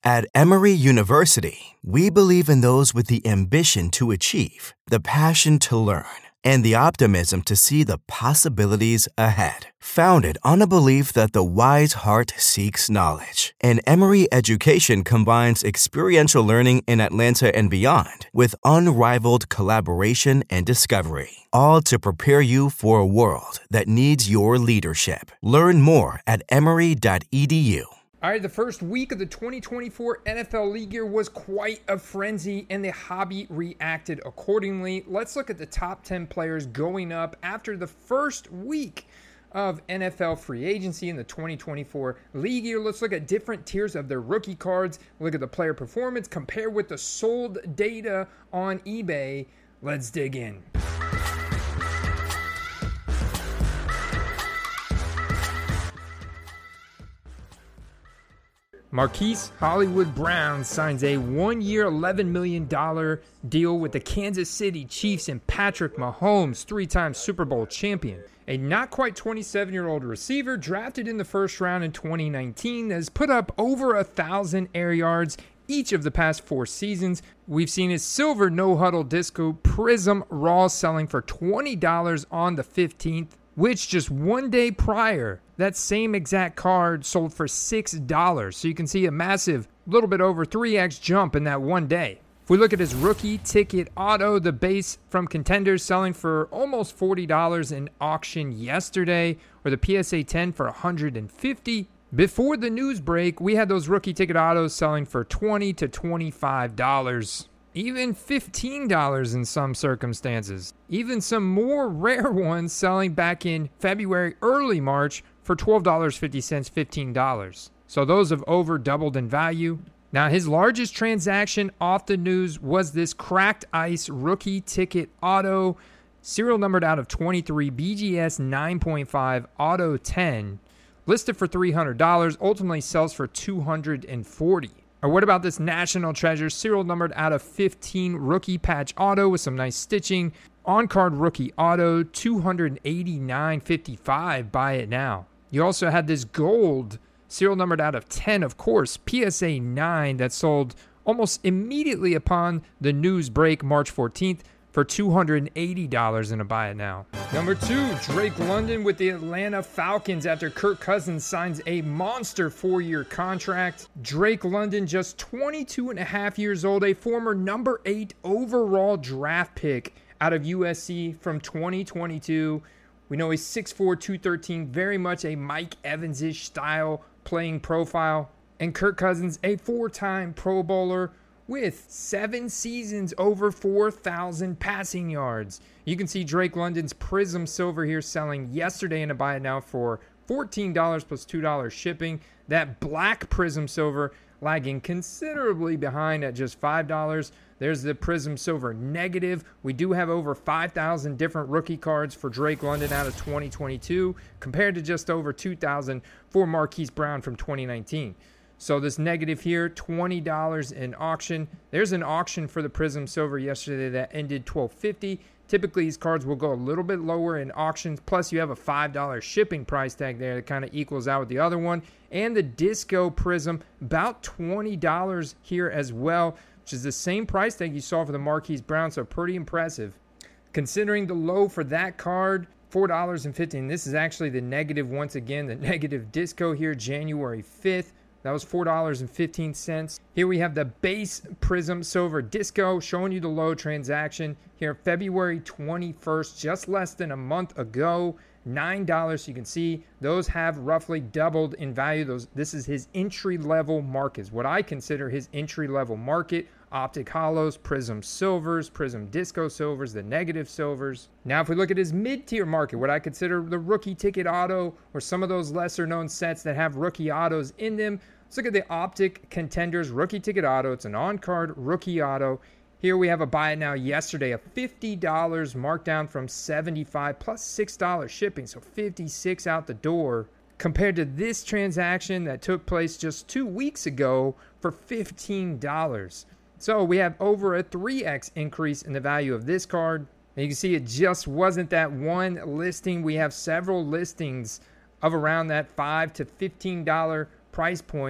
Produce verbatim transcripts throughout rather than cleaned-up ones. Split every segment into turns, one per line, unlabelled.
At Emory University, we believe in those with the ambition to achieve, the passion to learn, and the optimism to see the possibilities ahead. Founded on a belief that the wise heart seeks knowledge, and Emory education combines experiential learning in Atlanta and beyond with unrivaled collaboration and discovery, all to prepare you for a world that needs your leadership. Learn more at emory dot e d u.
All right, the first week of the twenty twenty-four N F L League Year was quite a frenzy, and the hobby reacted accordingly. Let's look at the top ten players going up after the first week of N F L free agency in the twenty twenty-four League Year. Let's look at different tiers of their rookie cards, look at the player performance, compare with the sold data on eBay. Let's dig in. Marquise Hollywood Brown signs a one-year, eleven million dollars deal with the Kansas City Chiefs and Patrick Mahomes, three-time Super Bowl champion. A not quite twenty-seven-year-old receiver drafted in the first round in twenty nineteen has put up over a thousand air yards each of the past four seasons. We've seen his silver no-huddle disco Prism Raw selling for twenty dollars on the fifteenth, which just one day prior, that same exact card sold for six dollars. So you can see a massive, little bit over three x jump in that one day. If we look at his rookie ticket auto, the base from Contenders selling for almost forty dollars in auction yesterday, or the P S A ten for one hundred fifty dollars. Before the news break, we had those rookie ticket autos selling for twenty to twenty-five dollars. Even fifteen dollars in some circumstances. Even some more rare ones selling back in February, early March for twelve dollars and fifty cents, fifteen dollars. So those have over doubled in value. Now his largest transaction off the news was this Cracked Ice rookie ticket auto, serial numbered out of twenty-three, B G S nine point five, auto ten, listed for three hundred dollars, ultimately sells for two hundred forty dollars. Or what about this National Treasure, serial numbered out of fifteen, rookie patch auto with some nice stitching, on-card rookie auto, two hundred eighty-nine fifty-five, buy it now. You also had this gold, serial numbered out of ten, of course, P S A nine, that sold almost immediately upon the news break, March fourteenth, for two hundred eighty dollars in a buy it now. Number two, Drake London with the Atlanta Falcons after Kirk Cousins signs a monster four-year contract. Drake London, just twenty-two and a half years old, a former number eight overall draft pick out of U S C from twenty twenty-two. We know he's six four, two thirteen, very much a Mike Evans-ish style playing profile. And Kirk Cousins, a four-time Pro Bowler with seven seasons over four thousand passing yards. You can see Drake London's Prism Silver here selling yesterday in a buy it now for fourteen dollars plus two dollars shipping. That black Prism Silver lagging considerably behind at just five dollars. There's the Prism Silver Negative. We do have over five thousand different rookie cards for Drake London out of twenty twenty-two, compared to just over two thousand for Marquise Brown from twenty nineteen. So this negative here, twenty dollars in auction. There's an auction for the Prism Silver yesterday that ended twelve fifty. Typically, these cards will go a little bit lower in auctions. Plus, you have a five dollars shipping price tag there that kind of equals out with the other one. And the Disco Prism, about twenty dollars here as well, which is the same price tag you saw for the Marquise Brown, so pretty impressive. Considering the low for that card, four dollars and fifteen cents. This is actually the negative once again, the negative Disco here, January fifth. That was four dollars and fifteen cents. Here we have the base Prism Silver Disco showing you the low transaction here February twenty-first, just less than a month ago. nine dollars. You can see those have roughly doubled in value. Those This is his entry-level markets, what I consider his entry-level market. Optic Hollows, Prism Silvers, Prism Disco Silvers, the negative silvers. Now if we look at his mid-tier market, what I consider the rookie ticket auto, or some of those lesser-known sets that have rookie autos in them, let's look at the Optic Contenders rookie ticket auto. It's an on-card rookie auto. Here we have a buy it now yesterday of fifty dollars, marked down from seventy-five dollars plus six dollars shipping, so fifty-six dollars out the door, compared to this transaction that took place just two weeks ago for fifteen dollars. So we have over a three x increase in the value of this card. And you can see it just wasn't that one listing. We have several listings of around that five to fifteen dollars price point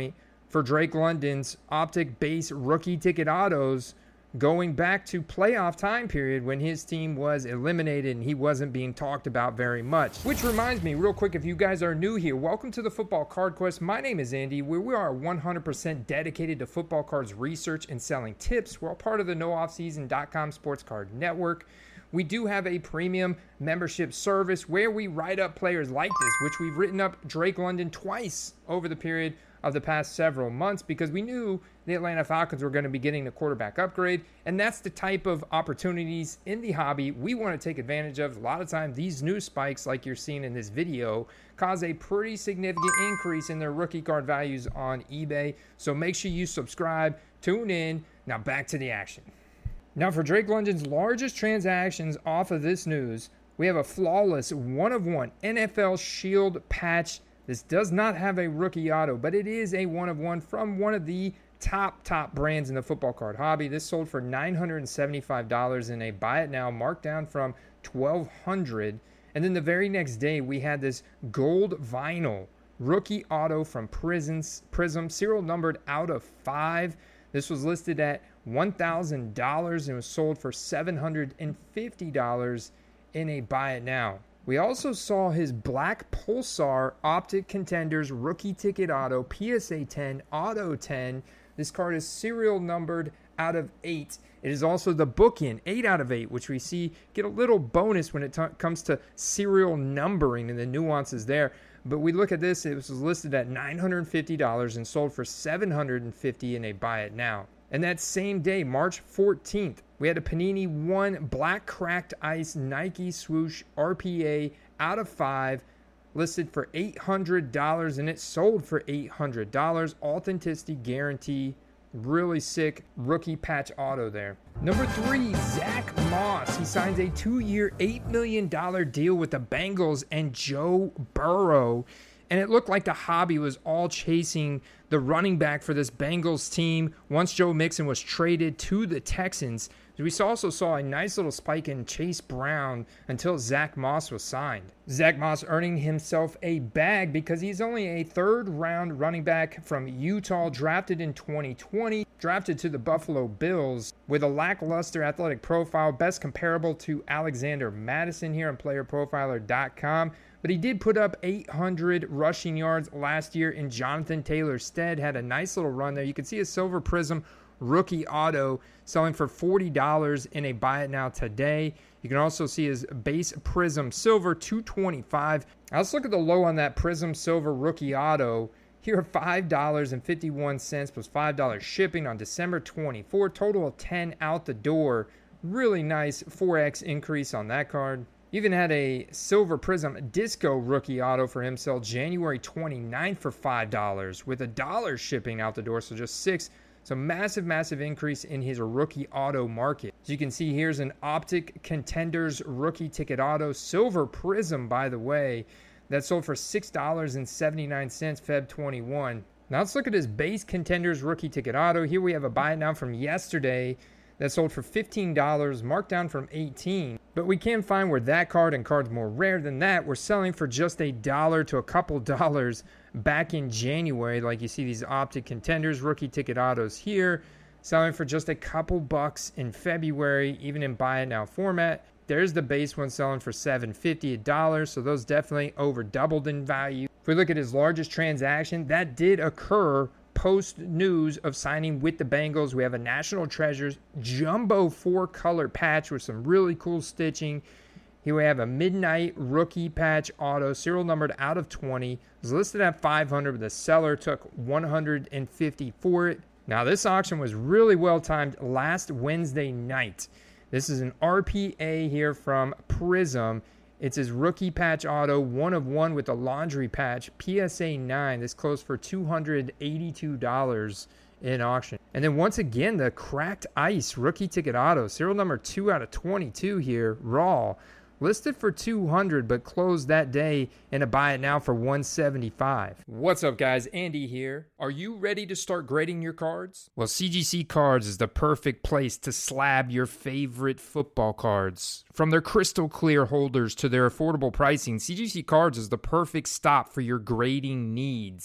for Drake London's Optic Base rookie ticket autos going back to playoff time period when his team was eliminated and he wasn't being talked about very much. Which reminds me, real quick, if you guys are new here, welcome to the Football Card Quest. My name is Andy, where we are one hundred percent dedicated to football cards research and selling tips. We're all part of the no offseason dot com Sports Card Network. We do have a premium membership service where we write up players like this, which we've written up Drake London twice over the period of the past several months because we knew the Atlanta Falcons were going to be getting the quarterback upgrade, and that's the type of opportunities in the hobby we want to take advantage of. A lot of times these news spikes, like you're seeing in this video, cause a pretty significant increase in their rookie card values on eBay, so make sure you subscribe, tune in. Now back to the action. Now for Drake London's largest transactions off of this news, we have a flawless one-of-one N F L Shield patch. This does not have a rookie auto, but it is a one-of-one from one of the top, top brands in the football card hobby. This sold for nine hundred seventy-five dollars in a buy it now, marked down from twelve hundred dollars. And then the very next day, we had this gold vinyl rookie auto from Prisms, Prism, serial numbered out of five. This was listed at one thousand dollars and was sold for seven hundred fifty dollars in a buy it now. We also saw his Black Pulsar Optic Contenders rookie ticket auto, P S A ten, auto ten. This card is serial numbered out of eight. It is also the bookend, eight out of eight, which we see get a little bonus when it t- comes to serial numbering and the nuances there. But we look at this, it was listed at nine hundred fifty dollars and sold for seven hundred fifty dollars in a buy it now. And that same day, March fourteenth, we had a Panini one Black Cracked Ice Nike Swoosh R P A out of five, listed for eight hundred dollars, and it sold for eight hundred dollars. Authenticity guarantee. Really sick rookie patch auto there. Number three, Zach Moss. He signs a two-year, eight million dollars deal with the Bengals and Joe Burrow. And it looked like the hobby was all chasing the running back for this Bengals team once Joe Mixon was traded to the Texans. We also saw a nice little spike in Chase Brown until Zach Moss was signed. Zach Moss earning himself a bag because he's only a third-round running back from Utah, drafted in twenty twenty, drafted to the Buffalo Bills with a lackluster athletic profile, best comparable to Alexander Madison here on player profiler dot com. But he did put up eight hundred rushing yards last year in Jonathan Taylor's stead, had a nice little run there. You can see a Silver Prism rookie auto selling for forty dollars in a buy it now today. You can also see his base Prism Silver, two twenty-five. Now let's look at the low on that Prism Silver rookie auto. Here are five dollars and fifty-one cents plus five dollars shipping on December twenty-fourth. Total of ten out the door. Really nice four X increase on that card. Even had a Silver Prism Disco rookie auto for him sell January twenty-ninth for five dollars with a dollar shipping out the door, so just six. So massive, massive increase in his rookie auto market. As you can see, here's an Optic Contenders rookie ticket auto, Silver Prism, by the way, that sold for six dollars and seventy-nine cents February twenty-first. Now let's look at his base Contenders rookie ticket auto. Here we have a buy it now from yesterday that sold for fifteen dollars, marked down from eighteen dollars. But we can find where that card and cards more rare than that were selling for just a dollar to a couple dollars back in January. Like you see these Optic Contenders rookie ticket autos here, selling for just a couple bucks in February, even in buy it now format. There's the base one selling for seven fifty, a dollar, so those definitely over doubled in value. If we look at his largest transaction, that did occur post news of signing with the Bengals. We have a National Treasures jumbo four color patch with some really cool stitching. Here we have a Midnight rookie patch auto, serial numbered out of twenty. It was listed at five hundred, but the seller took one hundred fifty for it. Now this auction was really well timed last Wednesday night. This is an R P A here from Prism. It's his rookie patch auto, one of one with a laundry patch, P S A nine. This closed for two hundred eighty-two dollars in auction. And then once again, the Cracked Ice rookie ticket auto, serial number two out of twenty-two here, raw. Listed for two hundred dollars, but closed that day in a buy it now for one hundred seventy-five dollars. What's up, guys? Andy here. Are you ready to start grading your cards? Well, C G C Cards is the perfect place to slab your favorite football cards. From their crystal clear holders to their affordable pricing, C G C Cards is the perfect stop for your grading needs.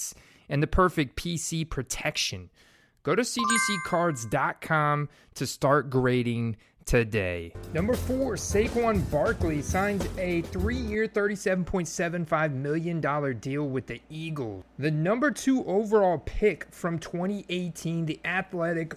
and the perfect P C protection. Go to C G C cards dot com to start grading today. Number four, Saquon Barkley signs a three-year, thirty-seven point seven five million dollars deal with the Eagles. The number two overall pick from twenty eighteen, the athletic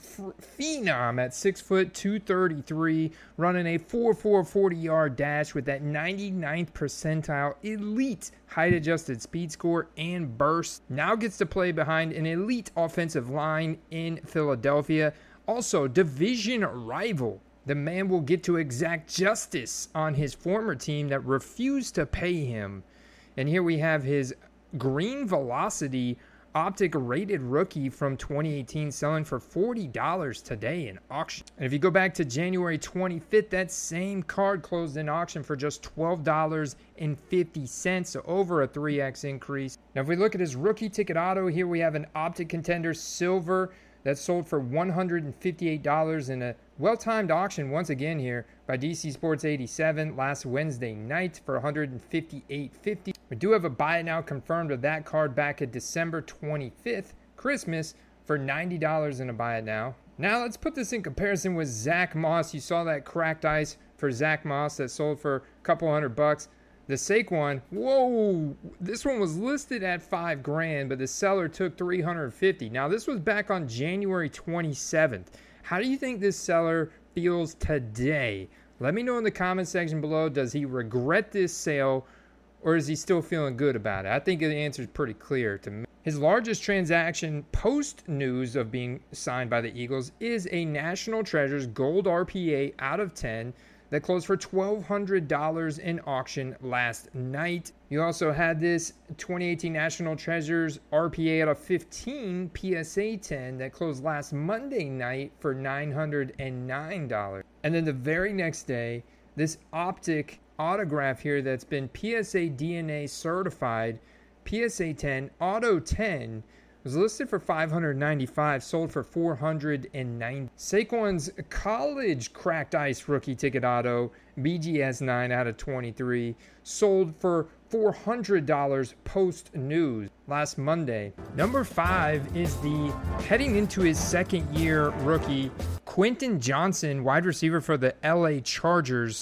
phenom at six foot two thirty-three, running a four four forty-yard dash with that ninety-ninth percentile elite height-adjusted speed score and burst. Now gets to play behind an elite offensive line in Philadelphia. Also, division rival. The man will get to exact justice on his former team that refused to pay him. And here we have his green velocity optic rated rookie from twenty eighteen selling for forty dollars today in auction. And if you go back to January twenty-fifth, that same card closed in auction for just twelve dollars and fifty cents, so over a three X increase. Now if we look at his rookie ticket auto, here we have an optic contender silver that sold for one hundred fifty-eight dollars in a well-timed auction once again here by D C Sports eighty-seven last Wednesday night for one hundred fifty-eight fifty. We do have a buy it now confirmed of that card back at December twenty-fifth, Christmas, for ninety dollars in a buy it now. Now let's put this in comparison with Zach Moss. You saw that cracked ice for Zach Moss that sold for a couple hundred bucks. The Saquon, whoa, this one was listed at five grand, but the seller took three hundred fifty. Now this was back on January twenty-seventh. How do you think this seller feels today? Let me know in the comment section below. Does he regret this sale, or is he still feeling good about it? I think the answer is pretty clear to me. His largest transaction post news of being signed by the Eagles is a National Treasures Gold R P A out of ten that closed for twelve hundred dollars in auction last night. You also had this twenty eighteen National Treasures R P A out of fifteen P S A ten that closed last Monday night for nine hundred nine dollars. And then the very next day, this optic autograph here that's been P S A D N A certified, P S A ten Auto ten, was listed for five hundred ninety-five dollars, sold for four hundred ninety dollars. Saquon's college cracked ice rookie ticket auto, B G S nine out of twenty-three, sold for four hundred dollars post news last Monday. Number five is the heading into his second year rookie, Quentin Johnson, wide receiver for the L A Chargers,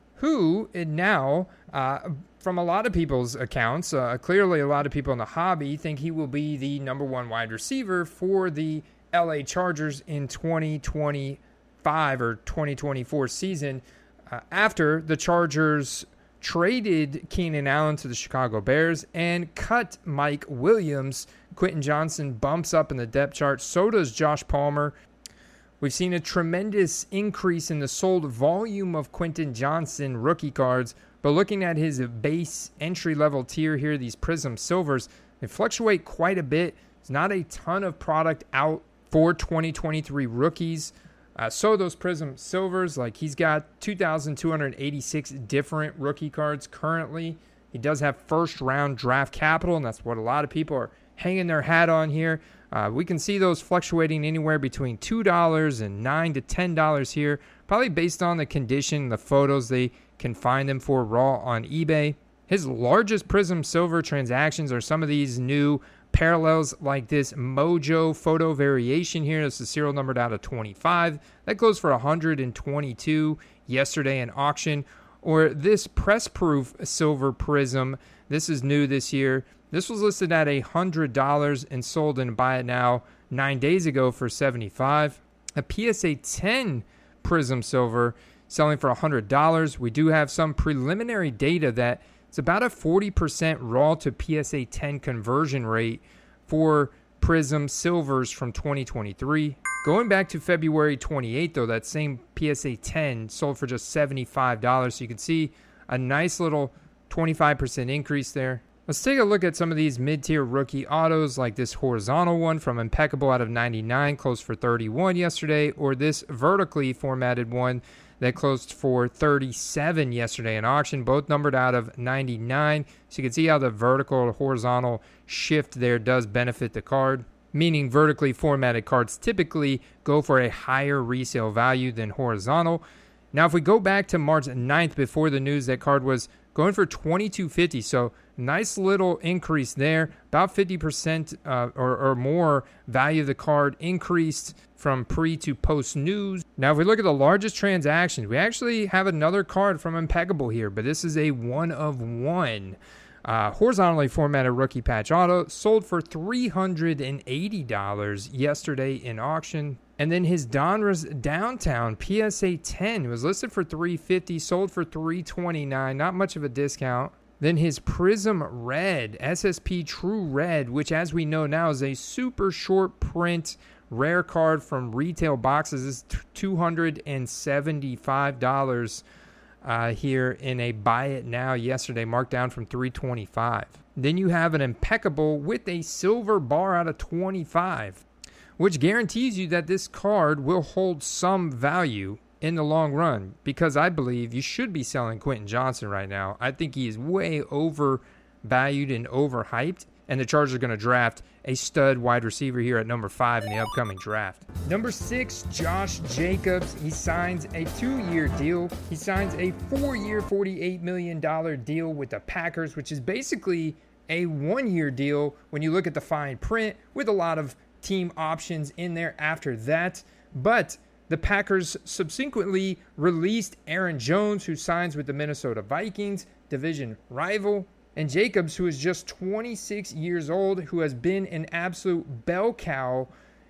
who now, uh, from a lot of people's accounts, uh, clearly a lot of people in the hobby think he will be the number one wide receiver for the L A Chargers in twenty twenty-five or twenty twenty-four season. Uh, after the Chargers traded Keenan Allen to the Chicago Bears and cut Mike Williams, Quentin Johnson bumps up in the depth chart. So does Josh Palmer. We've seen a tremendous increase in the sold volume of Quentin Johnson rookie cards, but looking at his base entry-level tier here, these Prism Silvers, they fluctuate quite a bit. There's not a ton of product out for twenty twenty-three rookies. Uh, so those Prism Silvers, like he's got two thousand two hundred eighty-six different rookie cards currently. He does have first-round draft capital, and that's what a lot of people are hanging their hat on here. Uh, we can see those fluctuating anywhere between two dollars and nine dollars to ten dollars here, probably based on the condition, the photos they can find them for raw on eBay. His largest Prism Silver transactions are some of these new parallels like this Mojo photo variation here. This is serial numbered out of twenty-five. That goes for one hundred twenty-two yesterday in auction. Or this press proof silver prism. This is new this year. This was listed at one hundred dollars and sold in buy it now nine days ago for seventy-five dollars. A P S A ten prism silver selling for one hundred dollars. We do have some preliminary data that it's about a forty percent raw to P S A ten conversion rate for Prism Silvers from twenty twenty-three. Going back to February twenty-eighth, though, that same P S A ten sold for just seventy-five dollars. So you can see a nice little twenty-five percent increase there. Let's take a look at some of these mid-tier rookie autos, like this horizontal one from Impeccable out of ninety-nine, closed for thirty-one yesterday, or this vertically formatted one that closed for thirty-seven yesterday in auction, both numbered out of ninety-nine. So you can see how the vertical to horizontal shift there does benefit the card, meaning vertically formatted cards typically go for a higher resale value than horizontal. Now, if we go back to March ninth, before the news that card was going for twenty-two fifty. So nice little increase there, about fifty percent uh, or, or more value of the card increased from pre to post news. Now, if we look at the largest transactions, we actually have another card from Impeccable here, but this is a one of one. Uh, horizontally formatted rookie patch auto sold for three hundred eighty dollars yesterday in auction. And then his Donruss Downtown P S A ten was listed for three hundred fifty dollars, sold for three hundred twenty-nine dollars, not much of a discount. Then his Prism Red, S S P True Red, which as we know now is a super short print rare card from retail boxes, is two hundred seventy-five dollars. Uh, here in a buy it now yesterday, marked down from three hundred twenty-five dollars. Then you have an Impeccable with a silver bar out of twenty-five, which guarantees you that this card will hold some value in the long run, because I believe you should be selling Quentin Johnson right now. I think he is way overvalued and overhyped, and the Chargers are going to draft a stud wide receiver here at number five in the upcoming draft. Number six, Josh Jacobs. He signs a two-year deal. He signs a four-year, forty-eight million dollars deal with the Packers, which is basically a one-year deal when you look at the fine print, with a lot of team options in there after that. But the Packers subsequently released Aaron Jones, who signs with the Minnesota Vikings, division rival. And Jacobs, who is just twenty-six years old, who has been an absolute bell cow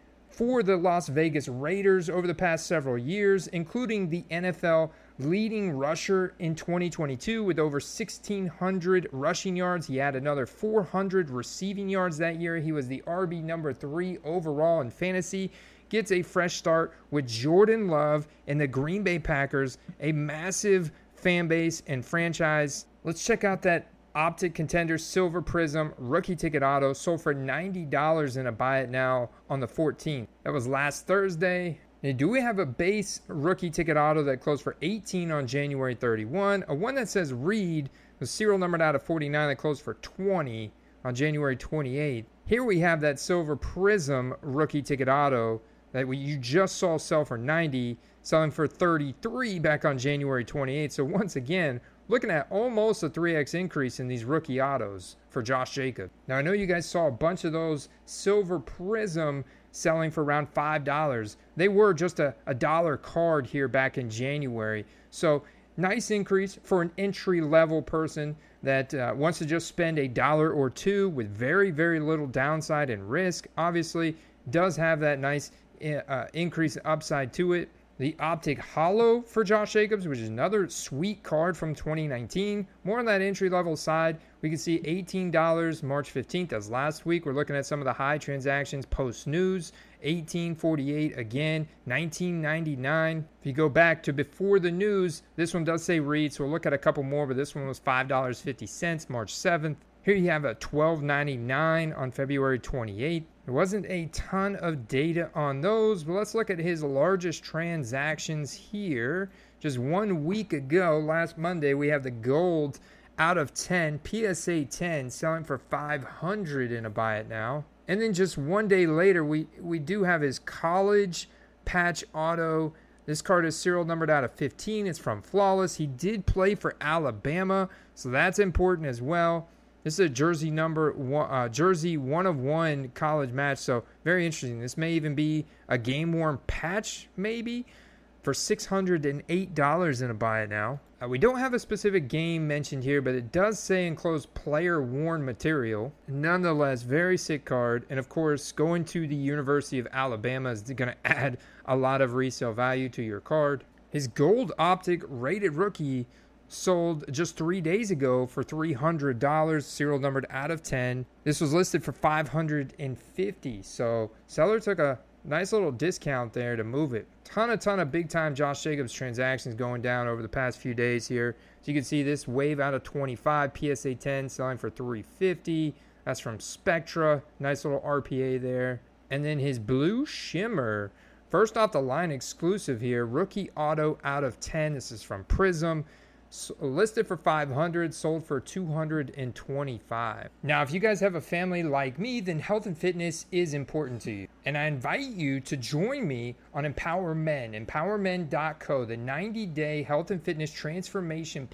for the Las Vegas Raiders over the past several years, including the N F L leading rusher in twenty twenty-two with over sixteen hundred rushing yards. He had another four hundred receiving yards that year. He was the R B number three overall in fantasy. Gets a fresh start with Jordan Love and the Green Bay Packers, a massive fan base and franchise. Let's check out that Optic Contender Silver Prism rookie ticket auto, sold for ninety dollars in a buy it now on the fourteenth. That was last Thursday. Now, do we have a base rookie ticket auto that closed for eighteen on January thirty-first? A one that says Reed was serial numbered out of forty-nine that closed for twenty on January twenty-eighth. Here we have that Silver Prism rookie ticket auto that we, you just saw sell for ninety, selling for thirty-three back on January twenty-eighth. So once again, looking at almost a three X increase in these rookie autos for Josh Jacobs. Now, I know you guys saw a bunch of those Silver Prism selling for around five dollars. They were just a, a dollar card here back in January. So nice increase for an entry-level person that uh, wants to just spend a dollar or two with very, very little downside and risk. Obviously, does have that nice uh, increase upside to it. The Optic Holo for Josh Jacobs, which is another sweet card from twenty nineteen. More on that entry-level side. We can see eighteen dollars March fifteenth as last week. We're looking at some of the high transactions post-news. eighteen forty-eight again, nineteen ninety-nine. If you go back to before the news, this one does say Reed, so we'll look at a couple more, but this one was five dollars and fifty cents March seventh. Here you have a twelve ninety-nine on February twenty-eighth. There wasn't a ton of data on those, but let's look at his largest transactions here. Just one week ago, last Monday, we have the gold out of ten, P S A ten, selling for five hundred in a buy it now. And then just one day later, we, we do have his college patch auto. This card is serial numbered out of fifteen. It's from Flawless. He did play for Alabama, so that's important as well. This is a jersey number one, uh, jersey one of one college match, so very interesting. This may even be a game-worn patch, maybe, for six hundred eight dollars in a buy it now. Uh, we don't have a specific game mentioned here, but it does say enclosed player-worn material. Nonetheless, very sick card, and of course, going to the University of Alabama is going to add a lot of resale value to your card. His gold Optic rated rookie sold just three days ago for three hundred dollars, serial numbered out of ten. This was listed for five hundred fifty dollars, so seller took a nice little discount there to move it. Ton a ton of big time Josh Jacobs transactions going down over the past few days here. So you can see this wave out of twenty-five, P S A ten selling for three hundred fifty dollars. That's from Spectra. Nice little R P A there. And then his Blue Shimmer, first off the line exclusive here, rookie auto out of ten. This is from Prism. So listed for five hundred dollars, sold for two hundred twenty-five dollars. Now, if you guys have a family like me, then health and fitness is important to you. And I invite you to join me on Empower Men, empower men dot co, the ninety day health and fitness transformation platform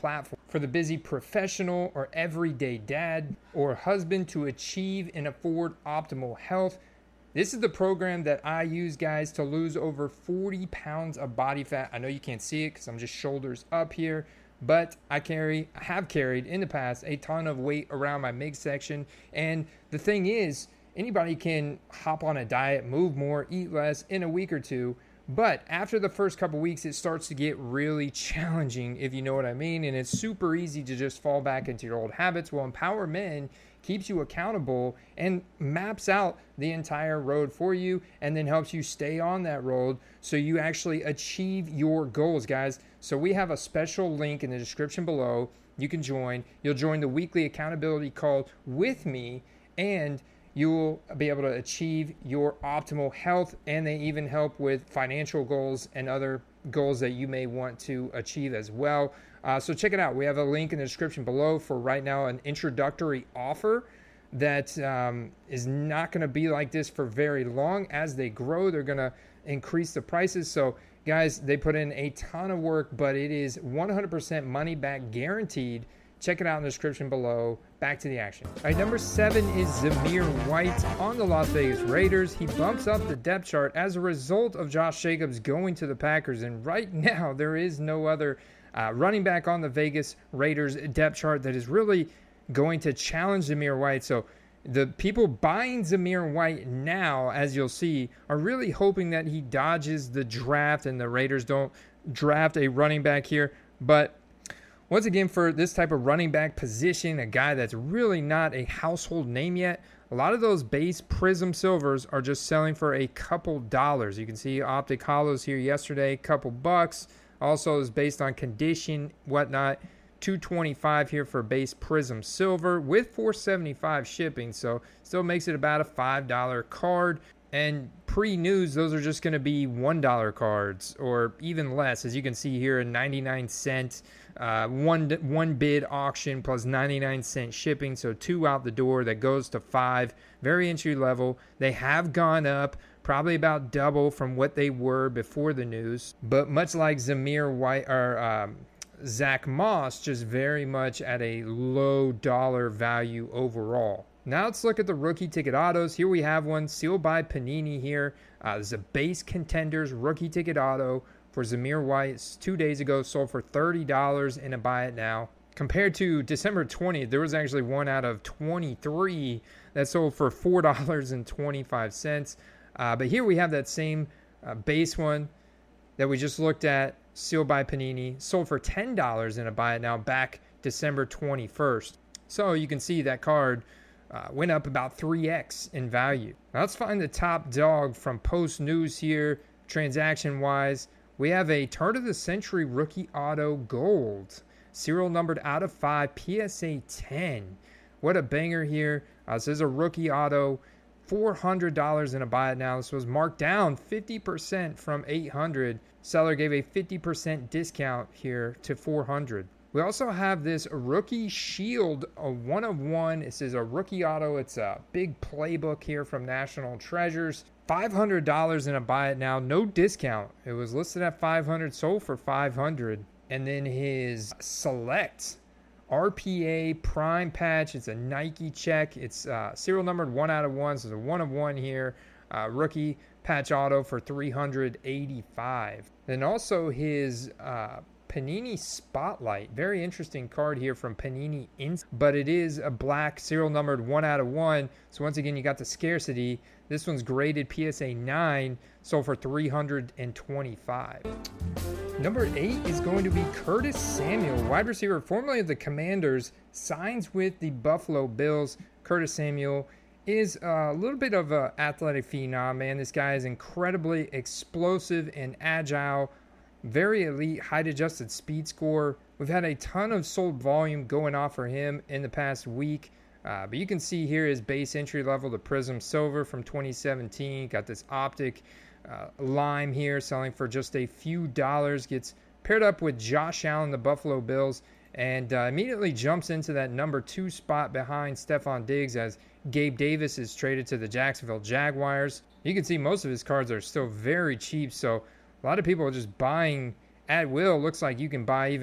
For the busy professional or everyday dad or husband to achieve and afford optimal health, this is the program that I use, guys, to lose over forty pounds of body fat. I know you can't see it because I'm just shoulders up here, but I carry, have carried in the past a ton of weight around my midsection. And the thing is, anybody can hop on a diet, move more, eat less in a week or two. But after the first couple weeks, it starts to get really challenging, if you know what I mean. And it's super easy to just fall back into your old habits. Well, Empower Men keeps you accountable and maps out the entire road for you and then helps you stay on that road so you actually achieve your goals, guys. So we have a special link in the description below. You can join. You'll join the weekly accountability call with me, and you'll be able to achieve your optimal health, and they even help with financial goals and other goals that you may want to achieve as well. Uh, so check it out. We have a link in the description below for right now an introductory offer that um, is not going to be like this for very long. As they grow, they're going to increase the prices. So guys, they put in a ton of work, but it is one hundred percent money back guaranteed. Check it out in the description below. Back to the action. All right, number seven is Zamir White on the Las Vegas Raiders. He bumps up the depth chart as a result of Josh Jacobs going to the Packers. And right now, there is no other uh, running back on the Vegas Raiders depth chart that is really going to challenge Zamir White. So the people buying Zamir White now, as you'll see, are really hoping that he dodges the draft and the Raiders don't draft a running back here. But once again, for this type of running back position, a guy that's really not a household name yet, a lot of those base Prism Silvers are just selling for a couple dollars. You can see Optic Hollows here yesterday, couple bucks. Also is based on condition, whatnot. two twenty-five here for base Prism Silver with four seventy-five shipping. So still makes it about a five dollar card. And pre-news, those are just going to be one dollar cards or even less. As you can see here, a ninety-nine cent uh, one, one bid auction plus ninety-nine cent shipping. So two out the door that goes to five. Very entry level. They have gone up probably about double from what they were before the news. But much like Zamir White or um, Zach Moss, just very much at a low dollar value overall. Now let's look at the rookie ticket autos. Here we have one sealed by Panini here. Uh, this is a base contenders rookie ticket auto for Zamir White. It's two days ago, sold for thirty dollars in a buy it now. Compared to December twentieth, there was actually one out of twenty-three that sold for four dollars and twenty-five cents. Uh, but here we have that same uh, base one that we just looked at, sealed by Panini, sold for ten dollars in a buy it now back December twenty-first. So you can see that card Uh, went up about three x in value. Now let's find the top dog from Post News here, transaction-wise. We have a turn of the century rookie auto gold, serial numbered out of five, P S A ten. What a banger here. Uh, this is a rookie auto, four hundred dollars in a buy it now. This was marked down fifty percent from eight hundred dollars. Seller gave a fifty percent discount here to four hundred dollars. We also have this rookie shield, a one of one. This is a rookie auto. It's a big playbook here from National Treasures. five hundred dollars in a buy it now, no discount. It was listed at five hundred dollars, sold for five hundred dollars. And then his select R P A prime patch. It's a Nike check. It's uh, serial numbered one out of one. So it's a one of one here. Uh, rookie patch auto for three hundred eighty-five dollars. Then also his uh, Panini Spotlight. Very interesting card here from Panini Ins, but it is a black serial numbered one out of one. So once again, you got the scarcity. This one's graded P S A nine, sold for three hundred twenty-five dollars. Number eight is going to be Curtis Samuel, wide receiver formerly of the Commanders, signs with the Buffalo Bills. Curtis Samuel is a little bit of an athletic phenom, man. This guy is incredibly explosive and agile. Very elite height adjusted speed score. We've had a ton of sold volume going off for him in the past week. Uh, but you can see here his base entry level, the Prism Silver from twenty seventeen. Got this optic uh, lime here selling for just a few dollars. Gets paired up with Josh Allen, the Buffalo Bills, and uh, immediately jumps into that number two spot behind Stephon Diggs as Gabe Davis is traded to the Jacksonville Jaguars. You can see most of his cards are still very cheap, so a lot of people are just buying at will. Looks like you can buy even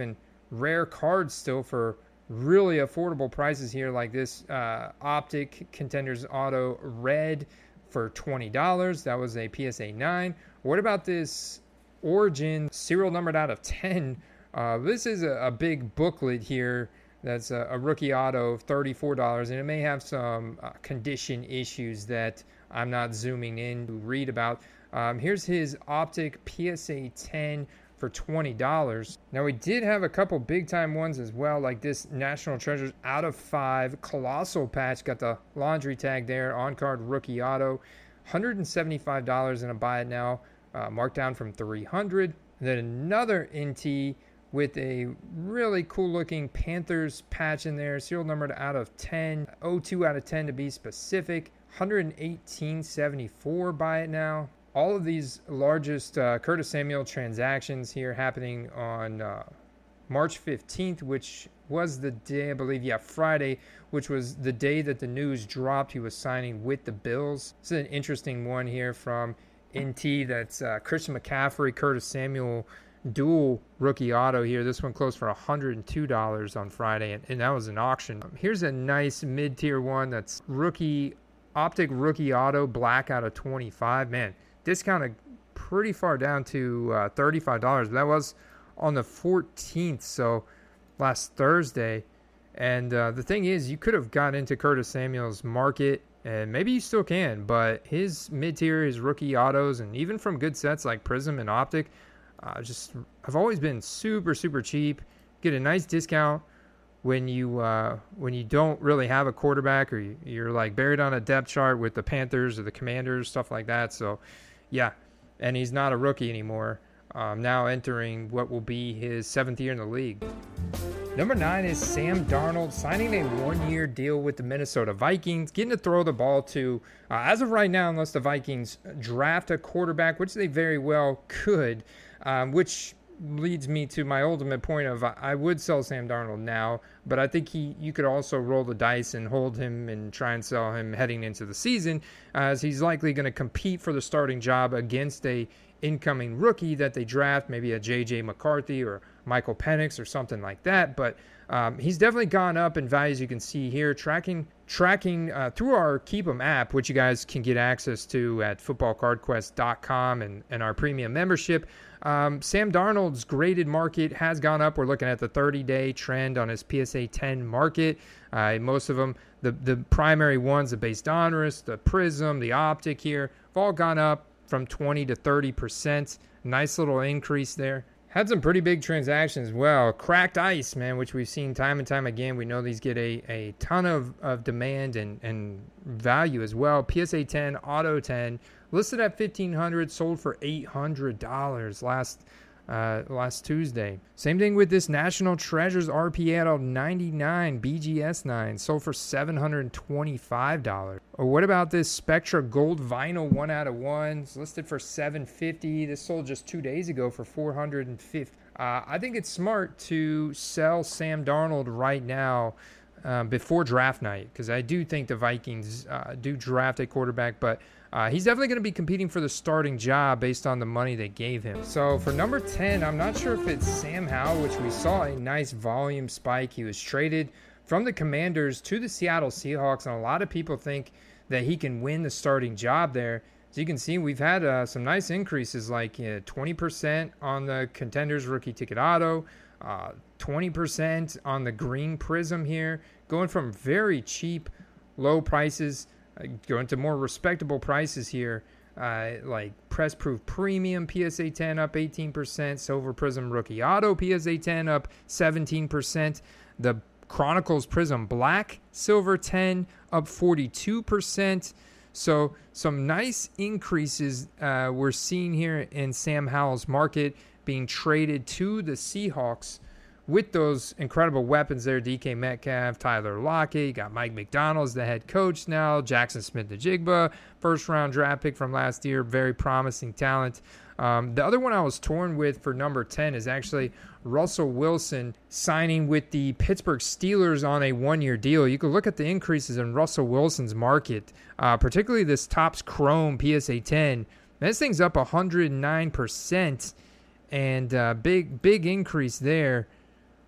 rare cards still for really affordable prices here, like this uh, Optic Contenders Auto Red for twenty dollars. That was a P S A nine. What about this Origin serial numbered out of ten? Uh, this is a, a big booklet here. That's a, a rookie auto, thirty-four dollars, and it may have some uh, condition issues that I'm not zooming in to read about. Um, here's his Optic P S A ten for twenty dollars. Now, we did have a couple big-time ones as well, like this National Treasures out of five Colossal patch. Got the laundry tag there, on-card rookie auto. one hundred seventy-five dollars in a buy it now, uh, marked down from three hundred dollars. And then another N T with a really cool-looking Panthers patch in there, serial numbered out of ten, oh two out of ten to be specific. one hundred eighteen seventy-four buy it now. All of these largest uh, Curtis Samuel transactions here happening on uh, March fifteenth, which was the day, I believe, yeah, Friday, which was the day that the news dropped he was signing with the Bills. This is an interesting one here from N T. That's uh, Christian McCaffrey, Curtis Samuel dual rookie auto here. This one closed for one hundred two dollars on Friday, and, and that was an auction. Here's a nice mid-tier one that's rookie Optic rookie auto black out of twenty-five. Man, discounted pretty far down to uh, thirty-five dollars. But that was on the fourteenth, so last Thursday. And uh, the thing is, you could have got into Curtis Samuel's market, and maybe you still can, but his mid-tier, his rookie autos, and even from good sets like Prism and Optic, uh, just have always been super, super cheap. Get a nice discount when you uh, when you don't really have a quarterback, or you, you're like buried on a depth chart with the Panthers or the Commanders, stuff like that. So, yeah, and he's not a rookie anymore. Um, now entering what will be his seventh year in the league. Number nine is Sam Darnold signing a one-year deal with the Minnesota Vikings, getting to throw the ball to, uh, as of right now, unless the Vikings draft a quarterback, which they very well could, um, which leads me to my ultimate point of I would sell Sam Darnold now, but I think he you could also roll the dice and hold him and try and sell him heading into the season, as he's likely going to compete for the starting job against a incoming rookie that they draft, maybe a J J McCarthy or Michael Penix or something like that. But um, he's definitely gone up in value, as you can see here, tracking tracking uh, through our Keep 'em app, which you guys can get access to at football card quest dot com and, and our premium membership. Um, Sam Darnold's graded market has gone up. We're looking at the thirty-day trend on his P S A ten market. Uh, most of them, the, the primary ones, the base Donruss, the Prism, the Optic here, have all gone up from twenty to thirty percent. Nice little increase there. Had some pretty big transactions as well. Cracked Ice, man, which we've seen time and time again. We know these get a, a ton of, of demand and, and value as well. P S A ten, Auto ten, listed at fifteen hundred dollars, sold for eight hundred dollars last uh, last Tuesday. Same thing with this National Treasures R P A out of ninety-nine, B G S nine, sold for seven hundred twenty-five dollars. Or what about this Spectra Gold Vinyl one out of one? It's listed for seven hundred fifty dollars. This sold just two days ago for four hundred fifty dollars. Uh, I think it's smart to sell Sam Darnold right now um, before draft night, because I do think the Vikings uh, do draft a quarterback, but Uh, he's definitely going to be competing for the starting job based on the money they gave him. So for number ten, I'm not sure if it's Sam Howell, which we saw a nice volume spike. He was traded from the Commanders to the Seattle Seahawks, and a lot of people think that he can win the starting job there. As you can see, we've had uh, some nice increases, like uh, twenty percent on the Contenders rookie ticket auto, uh, twenty percent on the green Prism here, going from very cheap, low prices, Uh, going to more respectable prices here, uh, like Press Proof Premium P S A ten up eighteen percent, Silver Prism Rookie Auto P S A ten up seventeen percent, the Chronicles Prism Black Silver ten up forty-two percent. So some nice increases uh, we're seeing here in Sam Howell's market, being traded to the Seahawks with those incredible weapons there. D K Metcalf, Tyler Lockett, you got Mike McDonald as the head coach now, Jackson Smith-Njigba, first round draft pick from last year, very promising talent. Um, the other one I was torn with for number ten is actually Russell Wilson signing with the Pittsburgh Steelers on a one-year deal. You can look at the increases in Russell Wilson's market, uh, particularly this Topps Chrome P S A ten. This thing's up one hundred nine percent, and uh, big, big increase there.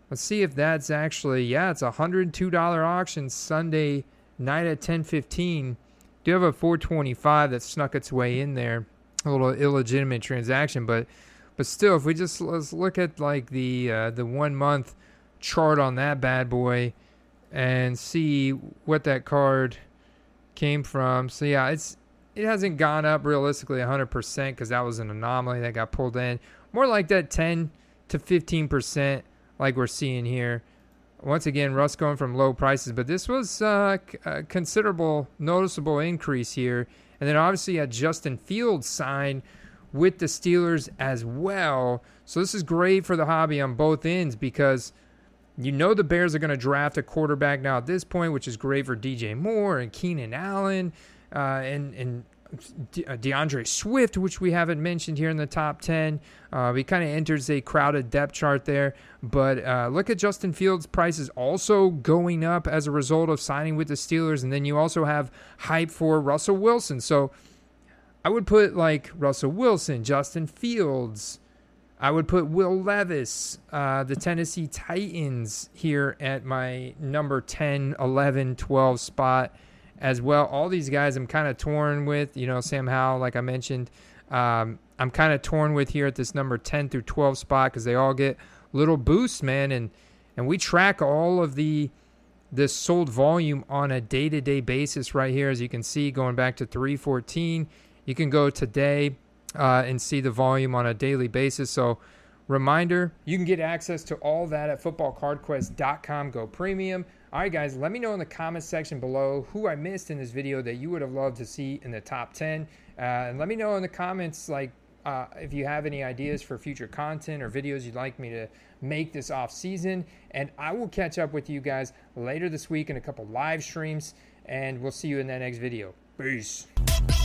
Let's see if that's actually, yeah, it's a one hundred two dollars auction Sunday night at ten fifteen. Do have a four twenty-five that snuck its way in there. A little illegitimate transaction, but but still, if we just let's look at like the uh, the one month chart on that bad boy and see what that card came from. So yeah, it's it hasn't gone up realistically one hundred percent because that was an anomaly that got pulled in. More like that ten to fifteen percent like we're seeing here. Once again, Russ going from low prices, but this was uh, a considerable, noticeable increase here. And then obviously you had Justin Fields sign with the Steelers as well. So this is great for the hobby on both ends because you know the Bears are going to draft a quarterback now at this point, which is great for D J Moore and Keenan Allen uh, and, and De- DeAndre Swift, which we haven't mentioned here in the top ten. Uh, he kind of enters a crowded depth chart there. But uh, look at Justin Fields' prices also going up as a result of signing with the Steelers. And then you also have hype for Russell Wilson. So I would put like Russell Wilson, Justin Fields. I would put Will Levis, uh, the Tennessee Titans here at my number ten, eleven, twelve spot as well. All these guys I'm kind of torn with. You know, Sam Howell, like I mentioned, um, I'm kind of torn with here at this number ten through twelve spot because they all get little boosts, man. And and we track all of the this sold volume on a day-to-day basis right here. As you can see, going back to three fourteen, you can go today uh, and see the volume on a daily basis. So reminder, you can get access to all that at football card quest dot com. Go premium. All right, guys, let me know in the comments section below who I missed in this video that you would have loved to see in the top ten. Uh, and let me know in the comments, like, uh, if you have any ideas for future content or videos you'd like me to make this off season. And I will catch up with you guys later this week in a couple live streams, and we'll see you in that next video. Peace.